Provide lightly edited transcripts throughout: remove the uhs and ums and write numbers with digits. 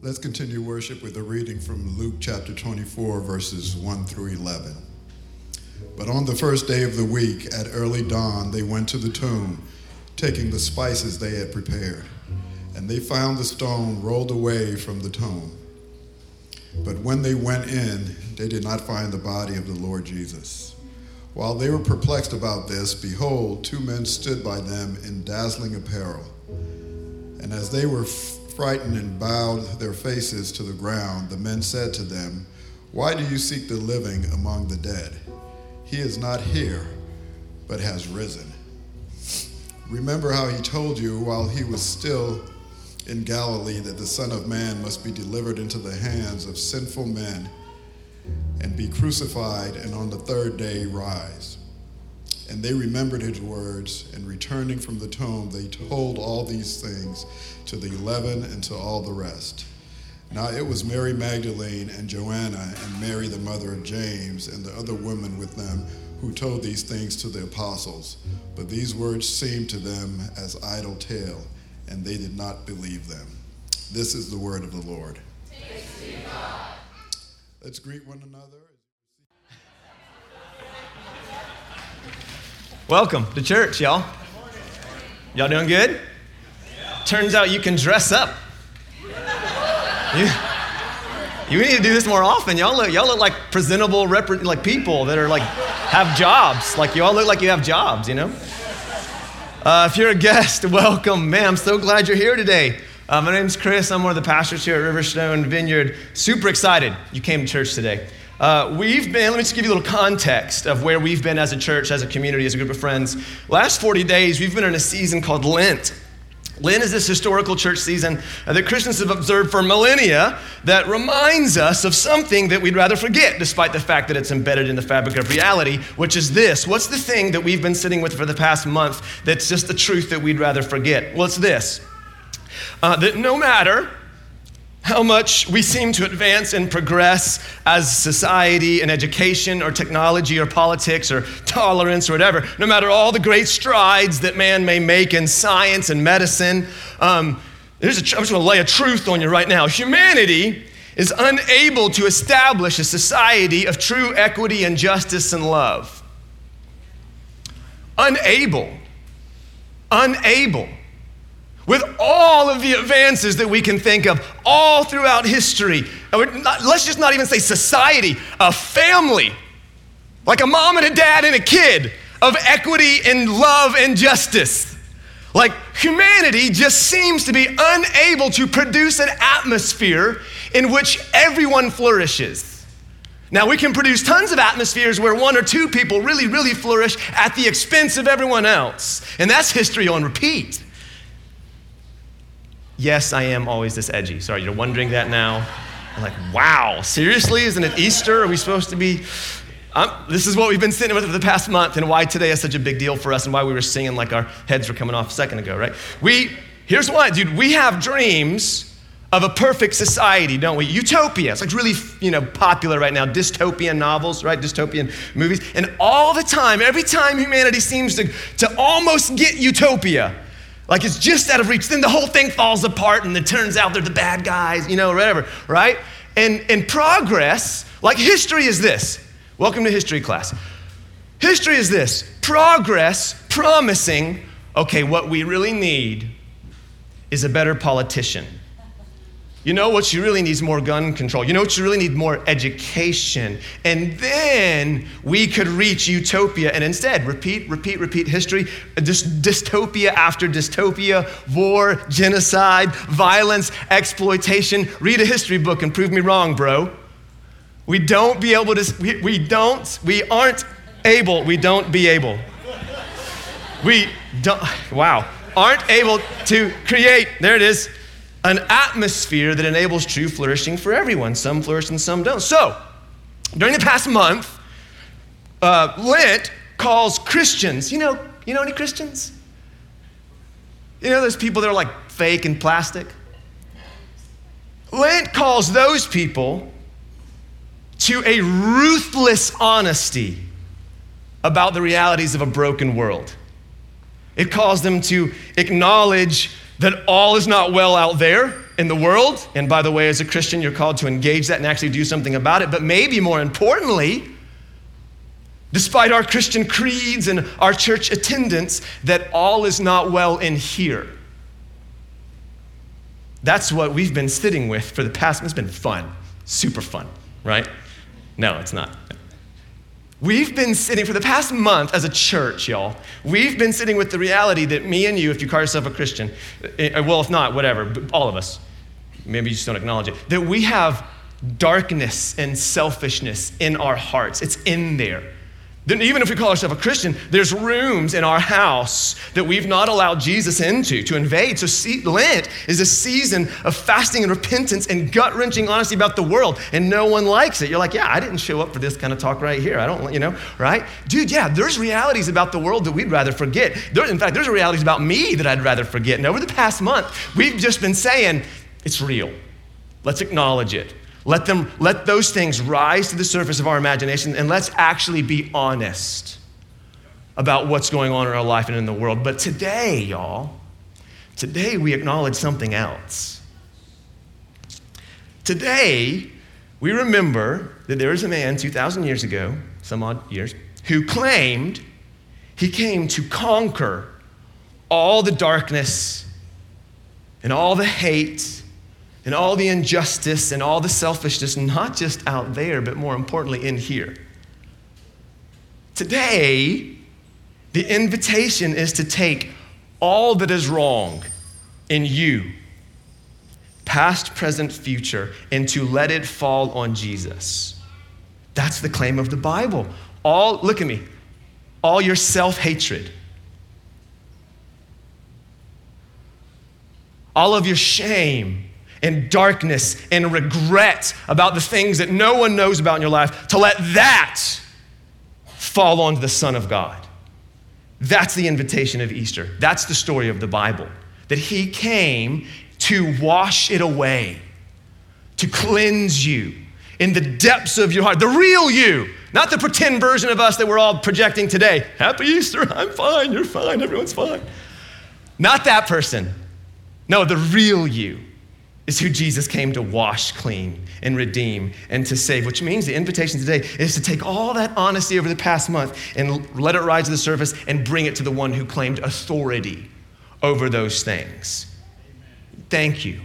Let's continue worship with a reading from Luke chapter 24, verses 1 through 11. But on the first day of the week, at early dawn, they went to the tomb, taking the spices they had prepared. And they found the stone rolled away from the tomb. But when they went in, they did not find the body of the Lord Jesus. While they were perplexed about this, behold, two men stood by them in dazzling apparel. And as they were frightened and bowed their faces to the ground, the men said to them, "Why do you seek the living among the dead? He is not here, but has risen. Remember how he told you while he was still in Galilee that the Son of Man must be delivered into the hands of sinful men and be crucified, and on the third day rise." And they remembered his words, and returning from the tomb, they told all these things to the 11 and to all the rest. Now it was Mary Magdalene and Joanna and Mary the mother of James and the other women with them who told these things to the apostles. But these words seemed to them as idle tale, and they did not believe them. This is the word of the Lord. Thanks be to God. Let's greet one another. Welcome to church, y'all. Y'all doing good? Turns out you can dress up. You need to do this more often. Y'all look like presentable, like people that are like have jobs. Like you all look like you have jobs, you know? If you're a guest, welcome. Man, I'm so glad you're here today. My name's Chris. I'm one of the pastors here at Riverstone Vineyard. Super excited you came to church today. Let me just give you a little context of where we've been as a church, as a community, as a group of friends. Last 40 days, we've been in a season called Lent. Lent is this historical church season that Christians have observed for millennia that reminds us of something that we'd rather forget, despite the fact that it's embedded in the fabric of reality, which is this. What's the thing that we've been sitting with for the past month that's just the truth that we'd rather forget? Well, it's this, that no matter how much we seem to advance and progress as society and education or technology or politics or tolerance or whatever, no matter all the great strides that man may make in science and medicine, I'm just going to lay a truth on you right now. Humanity is unable to establish a society of true equity and justice and love. Unable. With all of the advances that we can think of all throughout history, let's just not even say society, a family, like a mom and a dad and a kid of equity and love and justice. Like humanity just seems to be unable to produce an atmosphere in which everyone flourishes. Now we can produce tons of atmospheres where one or two people really, really flourish at the expense of everyone else. And that's history on repeat. Yes, I am always this edgy. Sorry, you're wondering that now. I'm like, wow, seriously? Isn't it Easter? Are we supposed to be? This is what we've been sitting with for the past month and why today is such a big deal for us and why we were singing like our heads were coming off a second ago, right? Here's why, dude. We have dreams of a perfect society, don't we? Utopia. It's like really, popular right now. Dystopian novels, right? Dystopian movies. And all the time, every time humanity seems to almost get utopia, like it's just out of reach, then the whole thing falls apart and it turns out they're the bad guys, whatever, right? And progress, like history is this. Welcome to history class. History is this. Progress promising, okay, what we really need is a better politician. You know what you really need is more gun control. You know what you really need? More education. And then we could reach utopia and instead repeat history, just dystopia after dystopia, war, genocide, violence, exploitation. Read a history book and prove me wrong, bro. We don't be able to, we don't be able. Aren't able to create, there it is, an atmosphere that enables true flourishing for everyone. Some flourish and some don't. So, during the past month, Lent calls Christians, you know any Christians? You know those people that are like fake and plastic? Lent calls those people to a ruthless honesty about the realities of a broken world. It calls them to acknowledge that all is not well out there, in the world, and by the way, as a Christian, you're called to engage that and actually do something about it. But maybe more importantly, despite our Christian creeds and our church attendance, that all is not well in here. That's what we've been sitting with for the past, it's been fun, super fun, right? No, it's not. We've been sitting for the past month as a church, y'all. We've been sitting with the reality that me and you, if you call yourself a Christian, well, if not, whatever, but all of us, maybe you just don't acknowledge it, that we have darkness and selfishness in our hearts. It's in there. Then even if we call ourselves a Christian, there's rooms in our house that we've not allowed Jesus into, to invade. So Lent is a season of fasting and repentance and gut-wrenching honesty about the world, and no one likes it. You're like, yeah, I didn't show up for this kind of talk right here. I don't, right? Dude, yeah, there's realities about the world that we'd rather forget. In fact, there's realities about me that I'd rather forget. And over the past month, we've just been saying, it's real. Let's acknowledge it. Let those things rise to the surface of our imagination, and let's actually be honest about what's going on in our life and in the world. But today, y'all, we acknowledge something else. Today, we remember that there was a man 2,000 years ago, some odd years, who claimed he came to conquer all the darkness and all the hate and all the injustice and all the selfishness, not just out there, but more importantly, in here. Today, the invitation is to take all that is wrong in you, past, present, future, and to let it fall on Jesus. That's the claim of the Bible. Look at me, all your self-hatred, all of your shame, and darkness and regret about the things that no one knows about in your life, to let that fall onto the Son of God. That's the invitation of Easter. That's the story of the Bible, that he came to wash it away, to cleanse you in the depths of your heart, the real you, not the pretend version of us that we're all projecting today. Happy Easter, I'm fine, you're fine, everyone's fine. Not that person. No, the real you is who Jesus came to wash clean and redeem and to save, which means the invitation today is to take all that honesty over the past month and let it rise to the surface and bring it to the one who claimed authority over those things. Amen. Thank you.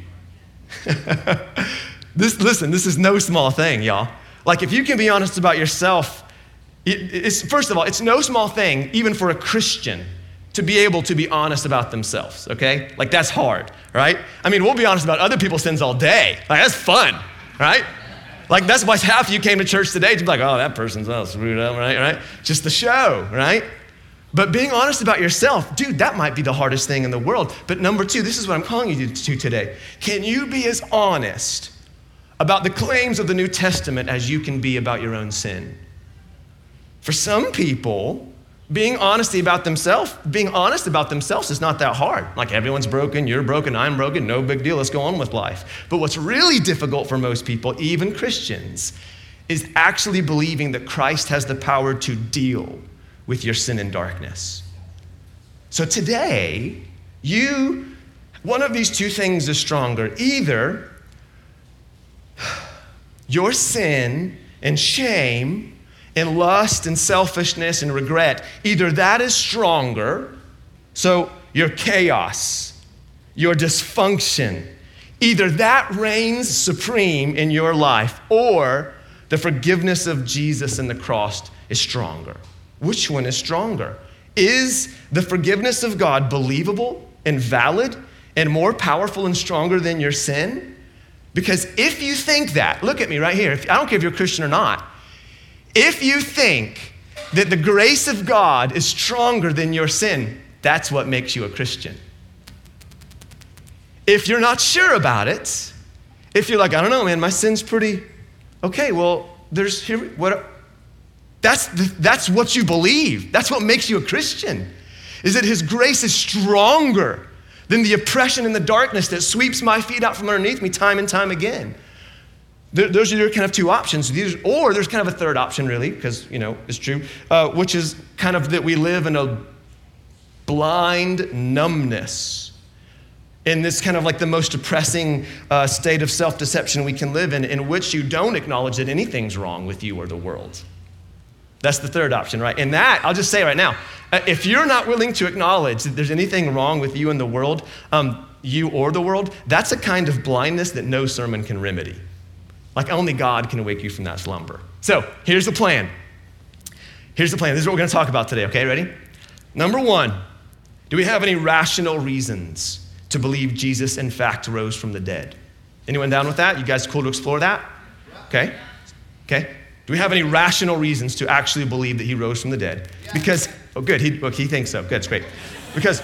This is no small thing, y'all. Like, if you can be honest about yourself, first of all, it's no small thing, even for a Christian, to be able to be honest about themselves, okay? Like, that's hard, right? I mean, we'll be honest about other people's sins all day. Like, that's fun, right? Like, that's why half of you came to church today to be like, oh, that person's all screwed up, right? Just the show, right? But being honest about yourself, dude, that might be the hardest thing in the world. But number two, this is what I'm calling you to today. Can you be as honest about the claims of the New Testament as you can be about your own sin? For some people, being honest about themselves is not that hard. Like, everyone's broken, you're broken, I'm broken, no big deal, let's go on with life. But what's really difficult for most people, even Christians, is actually believing that Christ has the power to deal with your sin and darkness. So today, one of these two things is stronger. Either your sin and shame and lust and selfishness and regret, either that is stronger, so your chaos, your dysfunction, either that reigns supreme in your life, or the forgiveness of Jesus and the cross is stronger. Which one is stronger? Is the forgiveness of God believable and valid and more powerful and stronger than your sin? Because if you think that, look at me right here, I don't care if you're a Christian or not, if you think that the grace of God is stronger than your sin, that's what makes you a Christian. If you're not sure about it, if you're like, I don't know, man, my sin's pretty okay, well, that's what you believe. That's what makes you a Christian, is that his grace is stronger than the oppression and the darkness that sweeps my feet out from underneath me time and time again. Those are your kind of two options. Or there's kind of a third option, really, because, it's true, which is kind of that we live in a blind numbness in this kind of like the most depressing state of self-deception we can live in which you don't acknowledge that anything's wrong with you or the world. That's the third option, right? And that, I'll just say right now, if you're not willing to acknowledge that there's anything wrong with you and the world, you or the world, that's a kind of blindness that no sermon can remedy. Like only God can wake you from that slumber. So here's the plan. This is what we're going to talk about today, okay? Ready? Number one, do we have any rational reasons to believe Jesus, in fact, rose from the dead? Anyone down with that? You guys cool to explore that? Okay. Do we have any rational reasons to actually believe that he rose from the dead? Because, good, he thinks so. Good, it's great. Because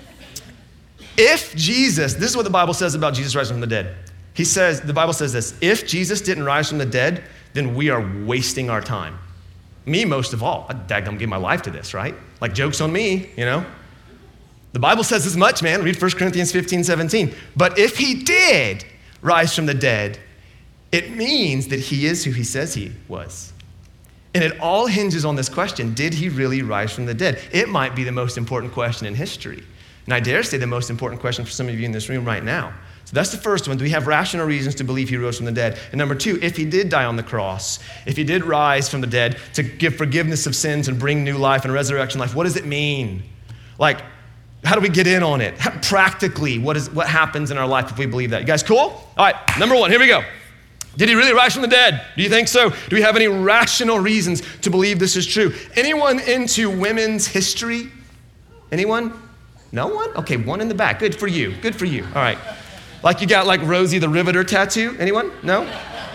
if Jesus, this is what the Bible says about Jesus rising from the dead. The Bible says this, if Jesus didn't rise from the dead, then we are wasting our time. Me most of all. I'm giving my life to this, right? Like joke's on me, you know? The Bible says as much, man. Read 1 Corinthians 15:17. But if he did rise from the dead, it means that he is who he says he was. And it all hinges on this question, did he really rise from the dead? It might be the most important question in history. And I dare say the most important question for some of you in this room right now. So that's the first one. Do we have rational reasons to believe he rose from the dead? And number two, if he did die on the cross, if he did rise from the dead to give forgiveness of sins and bring new life and resurrection life, what does it mean? Like, how do we get in on it? Practically, what happens in our life if we believe that? You guys cool? All right, number one, here we go. Did he really rise from the dead? Do you think so? Do we have any rational reasons to believe this is true? Anyone into women's history? Anyone? No one? Okay, one in the back. Good for you. All right. Like you got like Rosie the Riveter tattoo? Anyone? No?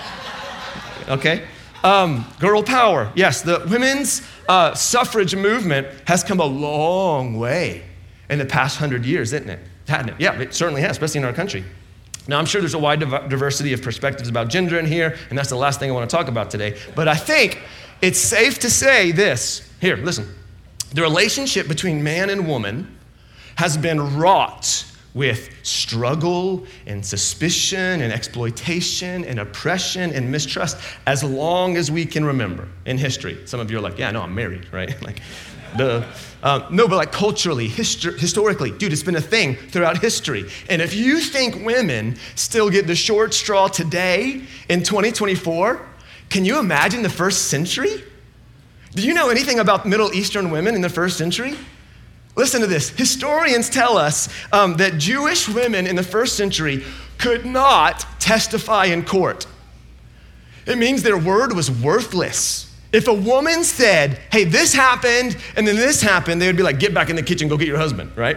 Okay. Girl power. Yes, the women's suffrage movement has come a long way in the past 100 years, hasn't it? Yeah, it certainly has, especially in our country. Now, I'm sure there's a wide diversity of perspectives about gender in here, and that's the last thing I want to talk about today. But I think it's safe to say this. Here, listen. The relationship between man and woman has been wrought with struggle and suspicion and exploitation and oppression and mistrust as long as we can remember in history. Some of you are like, yeah, no, I'm married, right? No, but like culturally, historically, dude, it's been a thing throughout history. And if you think women still get the short straw today in 2024, can you imagine the first century? Do you know anything about Middle Eastern women in the first century? Listen to this. Historians tell us that Jewish women in the first century could not testify in court. It means their word was worthless. If a woman said, hey, this happened, and then this happened, they would be like, get back in the kitchen, go get your husband, right?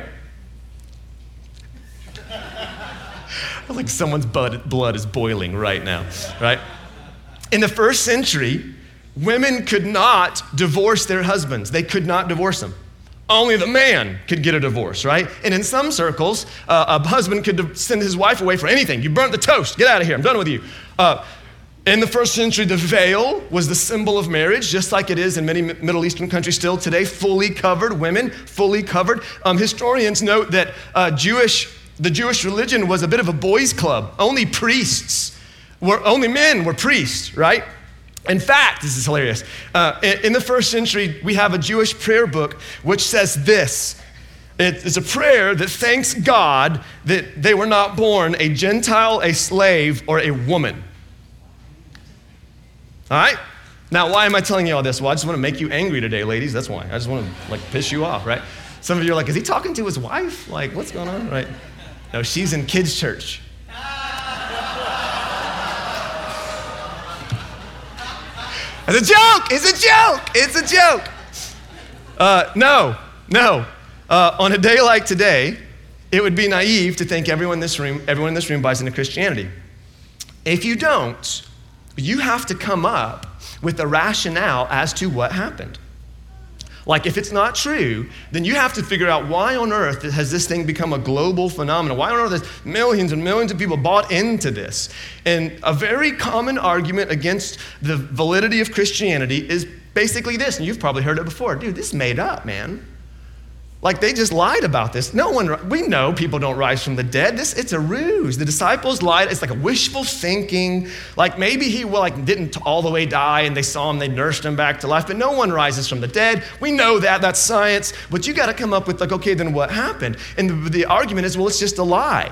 Like someone's blood is boiling right now, right? In the first century, women could not divorce their husbands. They could not divorce them. Only the man could get a divorce, right? And in some circles, a husband could send his wife away for anything. You burnt the toast. Get out of here. I'm done with you. In the first century, the veil was the symbol of marriage, just like it is in many Middle Eastern countries still today, fully covered, women fully covered. Historians note that the Jewish religion was a bit of a boys' club. Only men were priests, right? In fact, this is hilarious. In the first century, we have a Jewish prayer book which says this. It's a prayer that thanks God that they were not born a Gentile, a slave, or a woman. All right? Now, why am I telling you all this? Well, I just want to make you angry today, ladies. That's why. I just want to piss you off, right? Some of you are like, is he talking to his wife? Like, what's going on, right? No, she's in kids' church. It's a joke. No. On a day like today, it would be naive to think everyone in this room buys into Christianity. If you don't, you have to come up with a rationale as to what happened. Like, if it's not true, then you have to figure out why on earth has this thing become a global phenomenon? Why on earth has millions and millions of people bought into this? And a very common argument against the validity of Christianity is basically this, and you've probably heard it before. Dude, this is made up, man. Like, they just lied about this. We know people don't rise from the dead. It's a ruse. The disciples lied. It's like a wishful thinking. Like, maybe he didn't all the way die and they saw him, they nursed him back to life, but no one rises from the dead. We know that's science, but you got to come up with okay, then what happened? And the argument is, well, it's just a lie.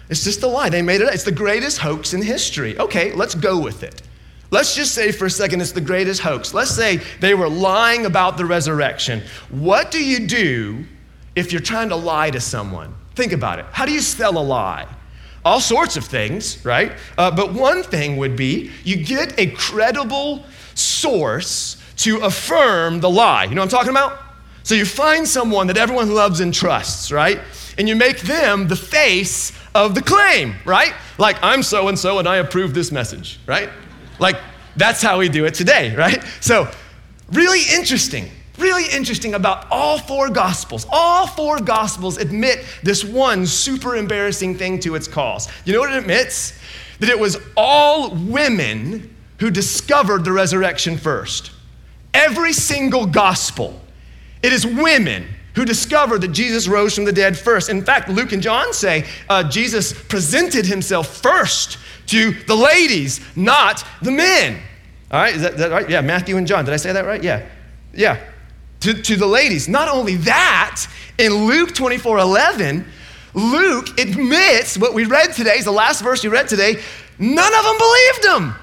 It's just a lie. They made it up. It's the greatest hoax in history. Okay, let's go with it. Let's just say for a second it's the greatest hoax. Let's say they were lying about the resurrection. What do you do if you're trying to lie to someone? Think about it. How do you sell a lie? All sorts of things, right? But one thing would be you get a credible source to affirm the lie. You know what I'm talking about? So you find someone that everyone loves and trusts, right? And you make them the face of the claim, right? Like, I'm so-and-so and I approve this message, right? Like, that's how we do it today, right? So really interesting about all four Gospels. All four Gospels admit this one super embarrassing thing to its cause. You know what it admits? That it was all women who discovered the resurrection first. Every single Gospel, it is women who discovered that Jesus rose from the dead first. In fact, Luke and John say Jesus presented himself first to the ladies, not the men. All right, is that right? Yeah, Matthew and John. Did I say that right? Yeah. To the ladies. Not only that, in Luke 24:11, Luke admits what we read today, is the last verse you read today, none of them believed him.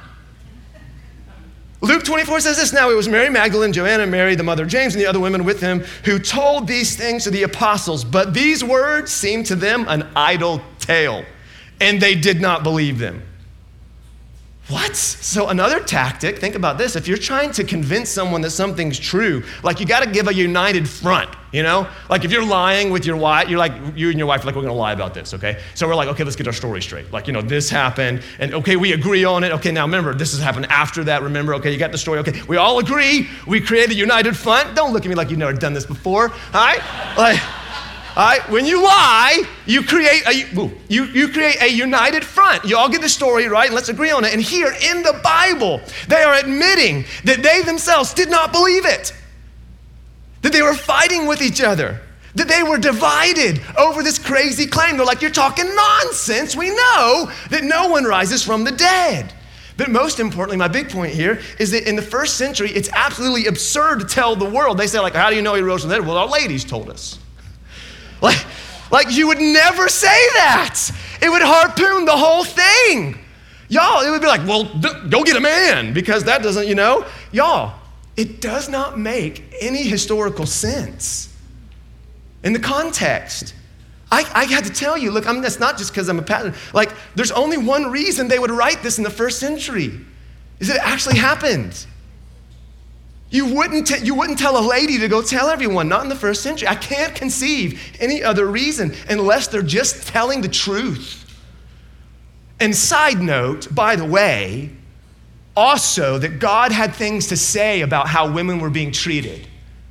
Luke 24 says this, now it was Mary Magdalene, Joanna, Mary, the mother of James, and the other women with him who told these things to the apostles, but these words seemed to them an idle tale, and they did not believe them. What? So another tactic, think about this, if you're trying to convince someone that something's true, like you gotta give a united front, you know? Like if you're lying with your wife, you and your wife are like, we're gonna lie about this, okay? So we're like, okay, let's get our story straight. Like, this happened, and okay, we agree on it. Okay, now remember, this has happened after that, remember, okay, you got the story, okay, we all agree, we create a united front. Don't look at me like you've never done this before, all right? All right, when you lie, you create a united front. You all get the story, right? And let's agree on it. And here in the Bible, they are admitting that they themselves did not believe it, that they were fighting with each other, that they were divided over this crazy claim. They're like, you're talking nonsense. We know that no one rises from the dead. But most importantly, my big point here is that in the first century, it's absolutely absurd to tell the world. They say, like, how do you know he rose from the dead? Well, our ladies told us. Like you would never say that. It would harpoon the whole thing. Y'all, it would be like, well, go get a man because that doesn't, Y'all, it does not make any historical sense in the context. I had to tell you, look, that's not just because I'm a pastor. Like, there's only one reason they would write this in the first century, is that it actually happened. You wouldn't tell a lady to go tell everyone, not in the first century. I can't conceive any other reason unless they're just telling the truth. And side note, by the way, also that God had things to say about how women were being treated.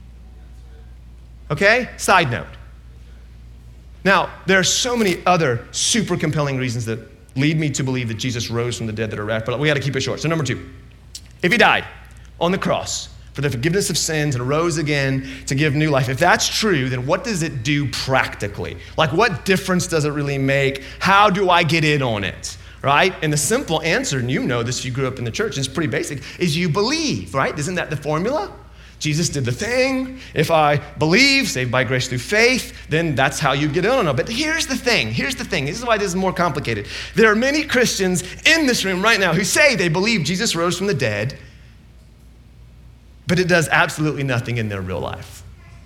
Okay? Side note. Now, there are so many other super compelling reasons that lead me to believe that Jesus rose from the dead that are rare, but we got to keep it short. So number 2, if he died on the cross for the forgiveness of sins and rose again to give new life, if that's true, then what does it do practically? Like, what difference does it really make? How do I get in on it, right? And the simple answer, and you know this if you grew up in the church, it's pretty basic, is you believe, right? Isn't that the formula? Jesus did the thing. If I believe, saved by grace through faith, then that's how you get in on it. But here's the thing. This is why this is more complicated. There are many Christians in this room right now who say they believe Jesus rose from the dead, but it does absolutely nothing in their real life.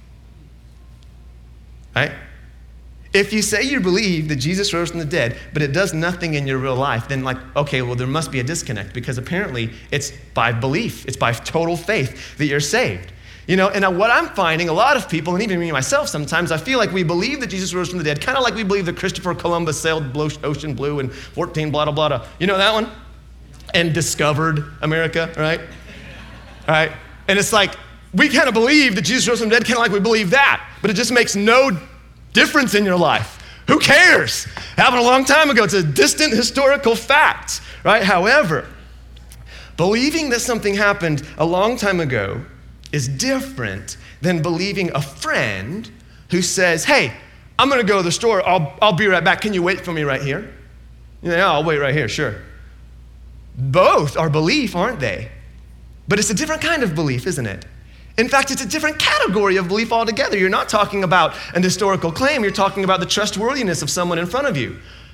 Right? If you say you believe that Jesus rose from the dead, but it does nothing in your real life, then okay, well, there must be a disconnect because apparently it's by belief, it's by total faith that you're saved. And what I'm finding, a lot of people, and even me myself sometimes, I feel like we believe that Jesus rose from the dead, kind of like we believe that Christopher Columbus sailed ocean blue in 14 blah, blah, blah. You know that one? And discovered America, right? All right? And it's like, we kind of believe that Jesus rose from the dead, kind of like we believe that, but it just makes no difference in your life. Who cares? Happened a long time ago. It's a distant historical fact, right? However, believing that something happened a long time ago is different than believing a friend who says, hey, I'm gonna go to the store, I'll be right back. Can you wait for me right here? Yeah, I'll wait right here, sure. Both are belief, aren't they? But it's a different kind of belief, isn't it? In fact, it's a different category of belief altogether. You're not talking about an historical claim, you're talking about the trustworthiness of someone in front of you.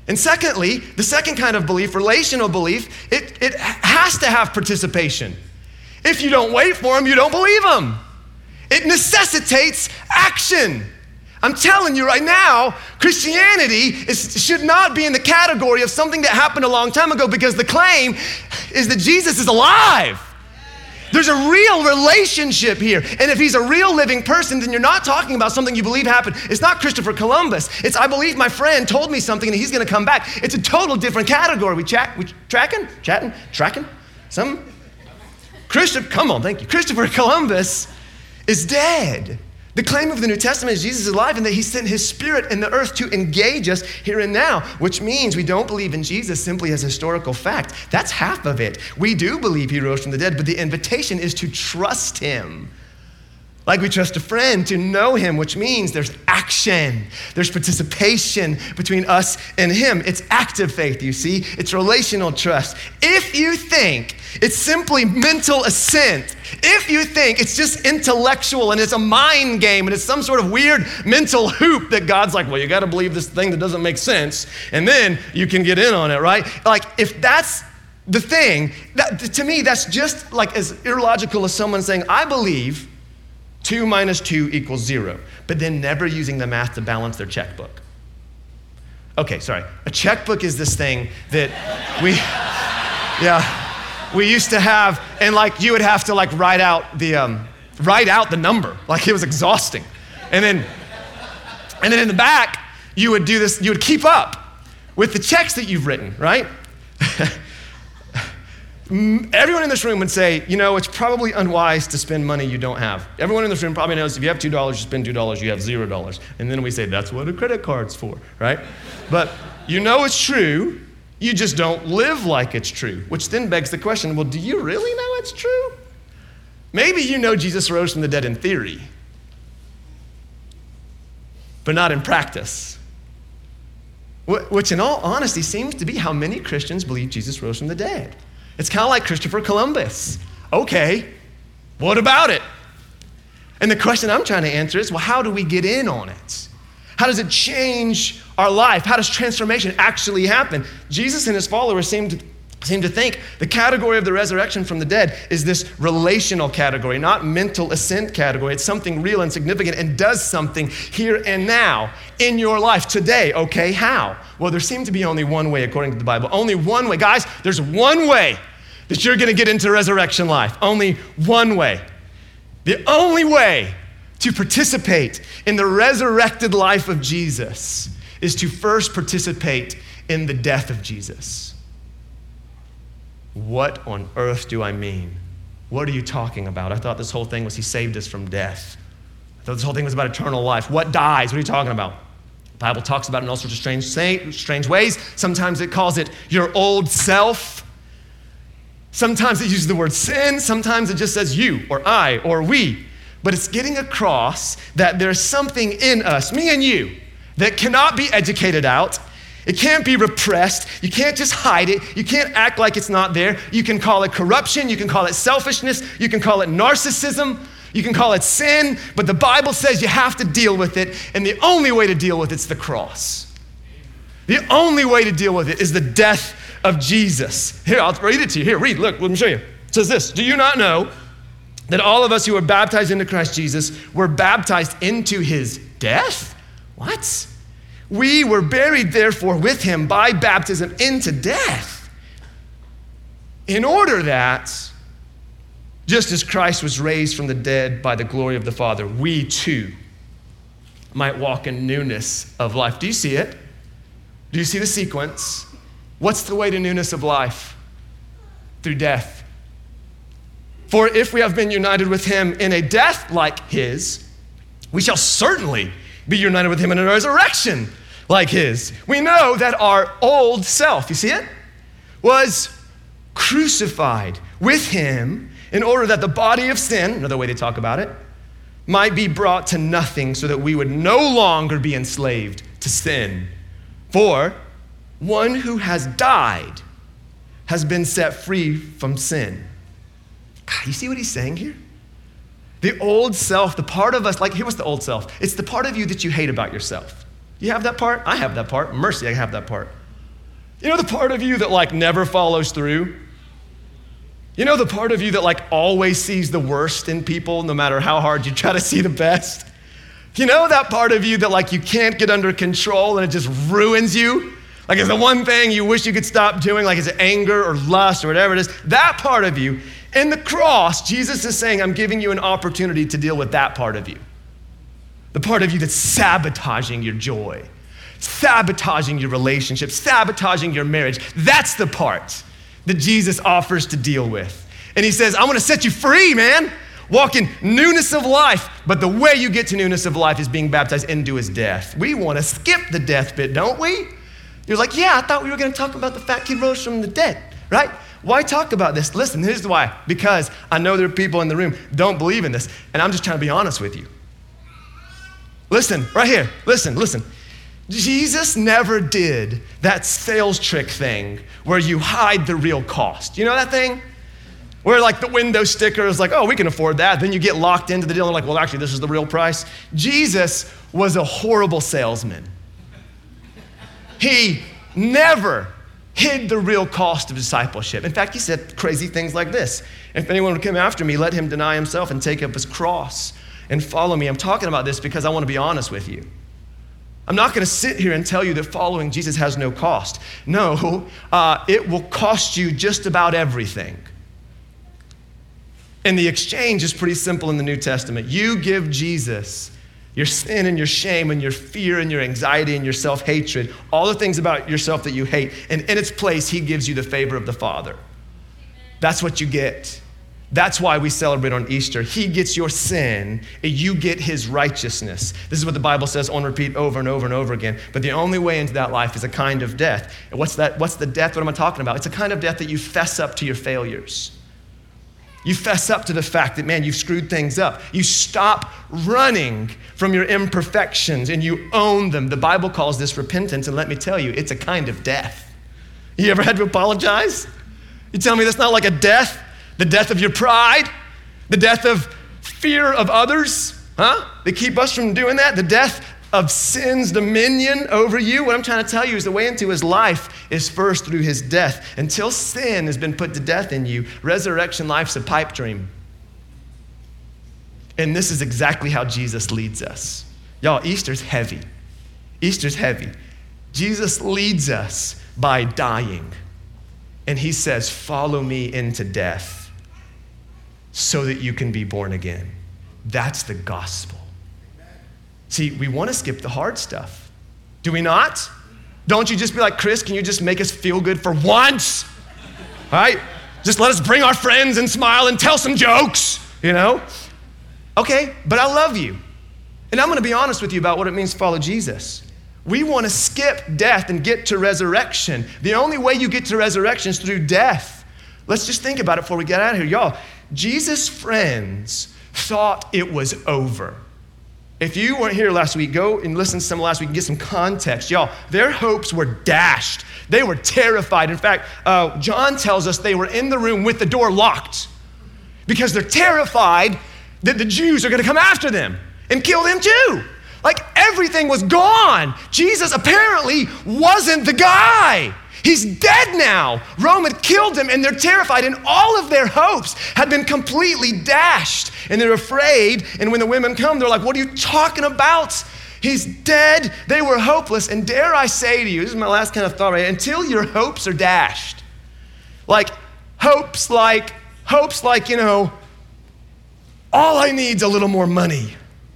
And secondly, the second kind of belief, relational belief, it has to have participation. If you don't wait for him, you don't believe him. It necessitates action. I'm telling you right now, Christianity should not be in the category of something that happened a long time ago, because the claim is that Jesus is alive. There's a real relationship here. And if he's a real living person, then you're not talking about something you believe happened. It's not Christopher Columbus. It's, I believe my friend told me something and he's gonna come back. It's a total different category. We tracking? Something? Come on, thank you. Christopher Columbus is dead. The claim of the New Testament is Jesus is alive and that he sent his spirit in the earth to engage us here and now, which means we don't believe in Jesus simply as a historical fact. That's half of it. We do believe he rose from the dead, but the invitation is to trust him. Like we trust a friend, to know him, which means there's action. There's participation between us and him. It's active faith, you see. It's relational trust. If you think it's simply mental assent, if you think it's just intellectual and it's a mind game and it's some sort of weird mental hoop that God's like, well, you got to believe this thing that doesn't make sense, and then you can get in on it, right? Like, if that's the thing, to me, that's just like as illogical as someone saying, I believe 2 minus 2 equals 0, but then never using the math to balance their checkbook. Okay, sorry. A checkbook is this thing that we used to have, and like you would have to like write out the number. Like it was exhausting. And then in the back, you would do this, you would keep up with the checks that you've written, right? Everyone in this room would say, you know, it's probably unwise to spend money you don't have. Everyone in this room probably knows if you have $2, you spend $2, you have $0. And then we say, that's what a credit card's for, right? But you know it's true, you just don't live like it's true, which then begs the question, well, do you really know it's true? Maybe you know Jesus rose from the dead in theory, but not in practice. Which in all honesty seems to be how many Christians believe Jesus rose from the dead. It's kind of like Christopher Columbus. Okay, what about it? And the question I'm trying to answer is, well, how do we get in on it? How does it change our life? How does transformation actually happen? Jesus and his followers seem to think the category of the resurrection from the dead is this relational category, not mental assent category. It's something real and significant and does something here and now in your life today. Okay, how? Well, there seems to be only one way according to the Bible. Only one way. Guys, there's one way that you're gonna get into resurrection life. Only one way. The only way to participate in the resurrected life of Jesus is to first participate in the death of Jesus. What on earth do I mean? What are you talking about? I thought this whole thing was he saved us from death. I thought this whole thing was about eternal life. What dies? What are you talking about? The Bible talks about it in all sorts of strange ways. Sometimes it calls it your old self. Sometimes it uses the word sin. Sometimes it just says you or I or we. But it's getting across that there's something in us, me and you, that cannot be educated out. It can't be repressed. You can't just hide it. You can't act like it's not there. You can call it corruption. You can call it selfishness. You can call it narcissism. You can call it sin. But the Bible says you have to deal with it. And the only way to deal with it's the cross. The only way to deal with it is the death of Jesus. Here, I'll read it to you. Here, read. Look, let me show you. It says this. Do you not know that all of us who were baptized into Christ Jesus were baptized into his death? What? We were buried, therefore, with him by baptism into death, in order that, just as Christ was raised from the dead by the glory of the Father, we too might walk in newness of life. Do you see it? Do you see the sequence? What's the way to newness of life? Through death. For if we have been united with him in a death like his, we shall certainly be united with him in a resurrection like his. We know that our old self, you see it, was crucified with him in order that the body of sin, another way to talk about it, might be brought to nothing so that we would no longer be enslaved to sin. For one who has died has been set free from sin. You see what he's saying here? The old self, the part of us, like here was the old self. It's the part of you that you hate about yourself. You have that part? I have that part. Mercy, I have that part. You know the part of you that like never follows through? You know the part of you that like always sees the worst in people no matter how hard you try to see the best? You know that part of you that like you can't get under control and it just ruins you? Like it's the one thing you wish you could stop doing, like it's anger or lust or whatever it is. That part of you, in the cross, Jesus is saying, I'm giving you an opportunity to deal with that part of you. The part of you that's sabotaging your joy, sabotaging your relationship, sabotaging your marriage. That's the part that Jesus offers to deal with. And he says, I want to set you free, man. Walk in newness of life. But the way you get to newness of life is being baptized into his death. We want to skip the death bit, don't we? You're like, yeah, I thought we were going to talk about the fact he rose from the dead, right? Why talk about this? Listen, here's why. Because I know there are people in the room who don't believe in this, and I'm just trying to be honest with you. Listen, right here, listen. Jesus never did that sales trick thing where you hide the real cost. You know that thing? Where like the window sticker is like, oh, we can afford that. Then you get locked into the deal and like, well, actually, this is the real price. Jesus was a horrible salesman. He never hid the real cost of discipleship. In fact, he said crazy things like this. If anyone would come after me, let him deny himself and take up his cross and follow me. I'm talking about this because I want to be honest with you. I'm not going to sit here and tell you that following Jesus has no cost. No, it will cost you just about everything. And the exchange is pretty simple in the New Testament. You give Jesus your sin and your shame and your fear and your anxiety and your self-hatred, all the things about yourself that you hate, and in its place, he gives you the favor of the Father. That's what you get. That's why we celebrate on Easter. He gets your sin, and you get his righteousness. This is what the Bible says on repeat over and over and over again. But the only way into that life is a kind of death. And what's that? What's the death? What am I talking about? It's a kind of death that you fess up to your failures. You fess up to the fact that, man, you've screwed things up. You stop running from your imperfections and you own them. The Bible calls this repentance, and let me tell you, it's a kind of death. You ever had to apologize? You tell me that's not like a death? The death of your pride? The death of fear of others? They keep us from doing that? The death of sin's dominion over you? What I'm trying to tell you is the way into his life is first through his death. Until sin has been put to death in you, resurrection life's a pipe dream. And this is exactly how Jesus leads us. Y'all, Easter's heavy. Easter's heavy. Jesus leads us by dying. And he says, follow me into death so that you can be born again. That's the gospel. See, we want to skip the hard stuff. Do we not? Don't you just be like, Chris, can you just make us feel good for once? All right? Just let us bring our friends and smile and tell some jokes, you know? Okay, but I love you. And I'm going to be honest with you about what it means to follow Jesus. We want to skip death and get to resurrection. The only way you get to resurrection is through death. Let's just think about it before we get out of here. Y'all, Jesus' friends thought it was over. If you weren't here last week, go and listen to some last week and get some context. Y'all, their hopes were dashed. They were terrified. In fact, John tells us they were in the room with the door locked because they're terrified that the Jews are going to come after them and kill them too. Like everything was gone. Jesus apparently wasn't the guy. He's dead now. Rome had killed him and they're terrified, and all of their hopes had been completely dashed, and they're afraid. And when the women come, they're like, what are you talking about? He's dead. They were hopeless. And dare I say to you, this is my last kind of thought, right? Until your hopes are dashed, like hopes like, you know, all I need's a little more money.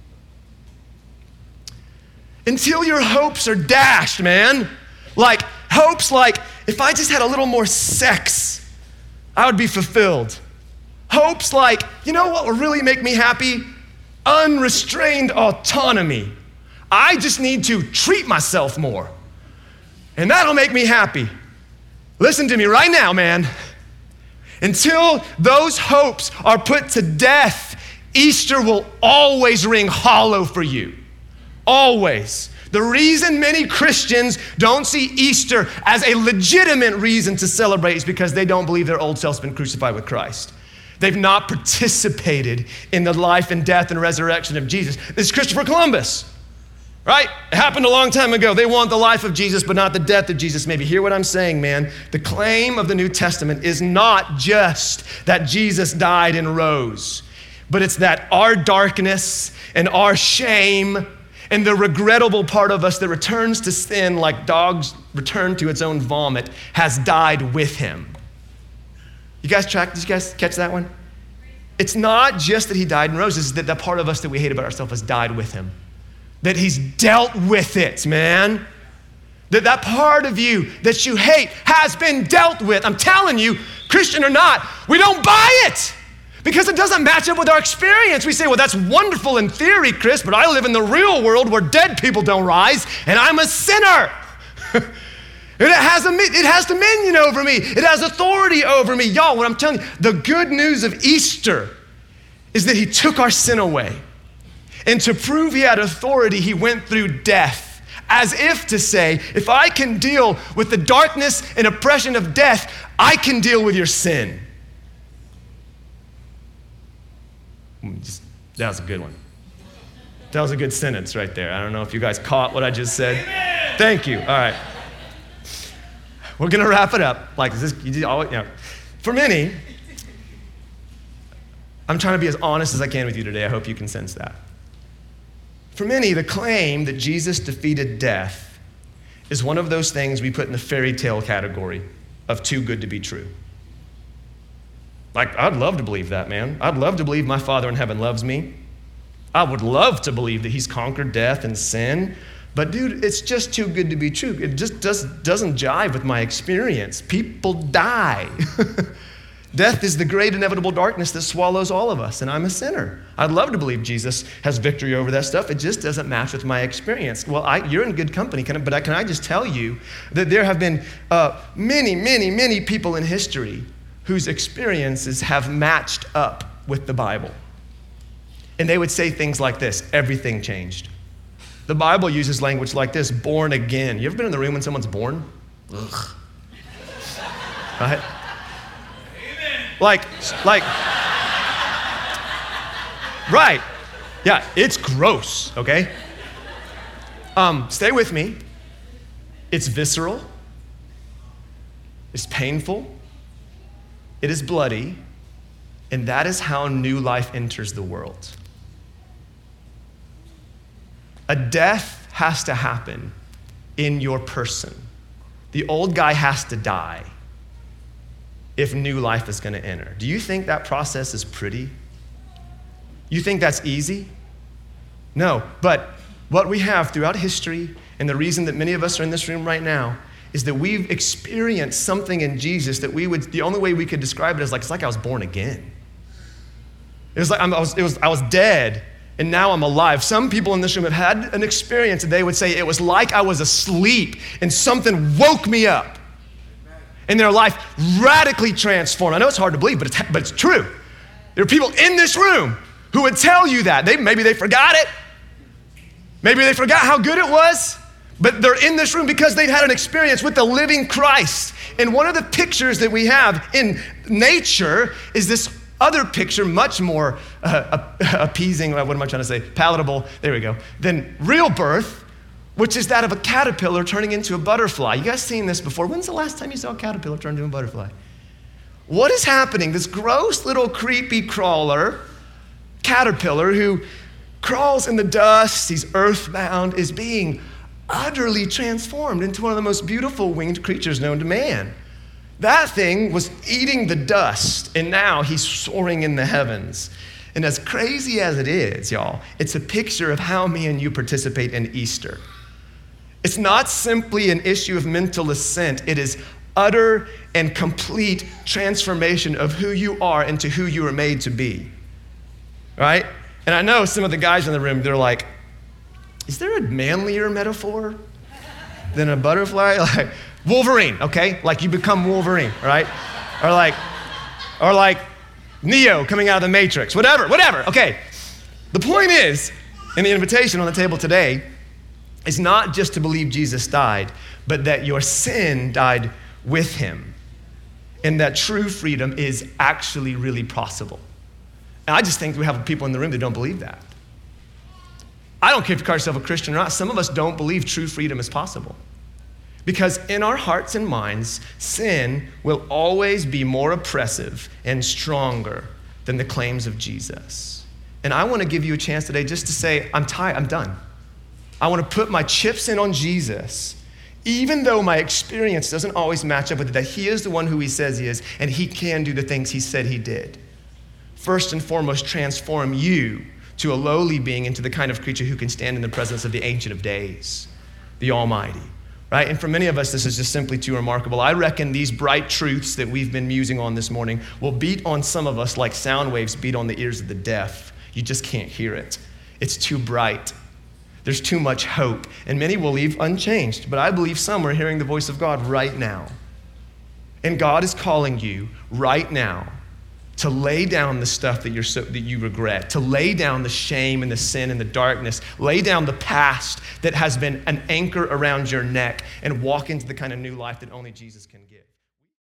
Until your hopes are dashed, man. Like hopes like, if I just had a little more sex, I would be fulfilled. Hopes like, you know what would really make me happy? Unrestrained autonomy. I just need to treat myself more, and that'll make me happy. Listen to me right now, man. Until those hopes are put to death, Easter will always ring hollow for you. Always. The reason many Christians don't see Easter as a legitimate reason to celebrate is because they don't believe their old self's been crucified with Christ. They've not participated in the life and death and resurrection of Jesus. This is Christopher Columbus. right? It happened a long time ago. They want the life of Jesus, but not the death of Jesus. Maybe hear what I'm saying, man. The claim of the New Testament is not just that Jesus died and rose, but it's that our darkness and our shame and the regrettable part of us that returns to sin like dogs return to its own vomit has died with him. You guys track? Did you guys catch that one? It's not just that he died and rose, it's that the part of us that we hate about ourselves has died with him. That he's dealt with it, man. That part of you that you hate has been dealt with. I'm telling you, Christian or not, we don't buy it because it doesn't match up with our experience. We say, well, that's wonderful in theory, Chris, but I live in the real world where dead people don't rise, and I'm a sinner. It has dominion over me. It has authority over me. Y'all, what I'm telling you, the good news of Easter is that he took our sin away. And to prove he had authority, he went through death, as if to say, if I can deal with the darkness and oppression of death, I can deal with your sin. That was a good one. That was a good sentence right there. I don't know if you guys caught what I just said. Amen. Thank you. All right. We're going to wrap it up. Like this, for many, I'm trying to be as honest as I can with you today. I hope you can sense that. For many, the claim that Jesus defeated death is one of those things we put in the fairy tale category of too good to be true. Like, I'd love to believe that, man. I'd love to believe my Father in heaven loves me. I would love to believe that he's conquered death and sin. But dude, it's just too good to be true. It just doesn't jive with my experience. People die. Death is the great inevitable darkness that swallows all of us, and I'm a sinner. I'd love to believe Jesus has victory over that stuff. It just doesn't match with my experience. Well, you're in good company, but can I just tell you that there have been many, many, many people in history whose experiences have matched up with the Bible. And they would say things like this: everything changed. The Bible uses language like this: born again. You ever been in the room when someone's born? Ugh. Right? Like, right. Yeah, it's gross, okay? Stay with me. It's visceral. It's painful. It is bloody. And that is how new life enters the world. A death has to happen in your person. The old guy has to die if new life is going to enter. Do you think that process is pretty? You think that's easy? No, but what we have throughout history, and the reason that many of us are in this room right now, is that we've experienced something in Jesus that the only way we could describe it is like, it's like I was born again. It was like I was dead, and now I'm alive. Some people in this room have had an experience, and they would say it was like I was asleep, and something woke me up. And their life radically transformed. I know it's hard to believe, but it's true. There are people in this room who would tell you that. Maybe they forgot it. Maybe they forgot how good it was. But they're in this room because they've had an experience with the living Christ. And one of the pictures that we have in nature is this other picture, much more appeasing, what am I trying to say? Palatable, there we go, than real birth, which is that of a caterpillar turning into a butterfly. You guys seen this before? When's the last time you saw a caterpillar turn into a butterfly? What is happening? This gross little creepy caterpillar who crawls in the dust, he's earthbound, is being utterly transformed into one of the most beautiful winged creatures known to man. That thing was eating the dust, and now he's soaring in the heavens. And as crazy as it is, y'all, it's a picture of how me and you participate in Easter. It's not simply an issue of mental assent. It is utter and complete transformation of who you are into who you were made to be, right? And I know some of the guys in the room, they're like, is there a manlier metaphor than a butterfly? Like Wolverine, okay? Like you become Wolverine, right? Or like Neo coming out of the Matrix, whatever, okay. The point is, and the invitation on the table today is not just to believe Jesus died, but that your sin died with him, and that true freedom is actually really possible. And I just think we have people in the room that don't believe that. I don't care if you call yourself a Christian or not, some of us don't believe true freedom is possible. Because in our hearts and minds, sin will always be more oppressive and stronger than the claims of Jesus. And I want to give you a chance today just to say, I'm tired, I'm done. I want to put my chips in on Jesus, even though my experience doesn't always match up with it, that he is the one who he says he is, and he can do the things he said he did. First and foremost, transform you to a lowly being into the kind of creature who can stand in the presence of the Ancient of Days, the Almighty. Right? And for many of us, this is just simply too remarkable. I reckon these bright truths that we've been musing on this morning will beat on some of us like sound waves beat on the ears of the deaf. You just can't hear it. It's too bright. There's too much hope. And many will leave unchanged. But I believe some are hearing the voice of God right now. And God is calling you right now to lay down the stuff that you regret, to lay down the shame and the sin and the darkness, lay down the past that has been an anchor around your neck, and walk into the kind of new life that only Jesus can give.